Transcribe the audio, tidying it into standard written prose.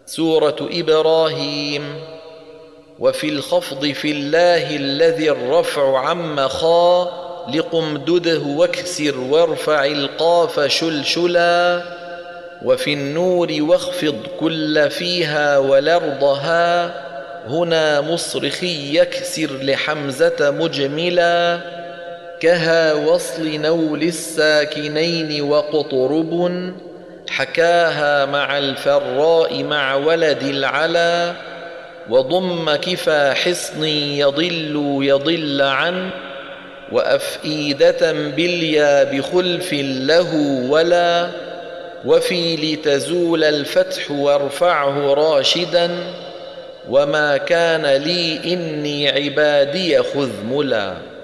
سورة إبراهيم. وفي الخفض في الله الذي الرفع عم خا لقمدده واكسر وارفع القاف شلشلا. وفي النور واخفض كل فيها والأرضها هنا مصرخي يكسر لحمزة مجملا. كها وصل نول الساكنين وقطرب حكاها مع الفراء مع ولد العلا. وضم كفى حصن يضل عن وأفئدة باليا بخلف له ولا. وفي لتزول الفتح وارفعه راشدا وما كان لي إني عبادي خذ ملا.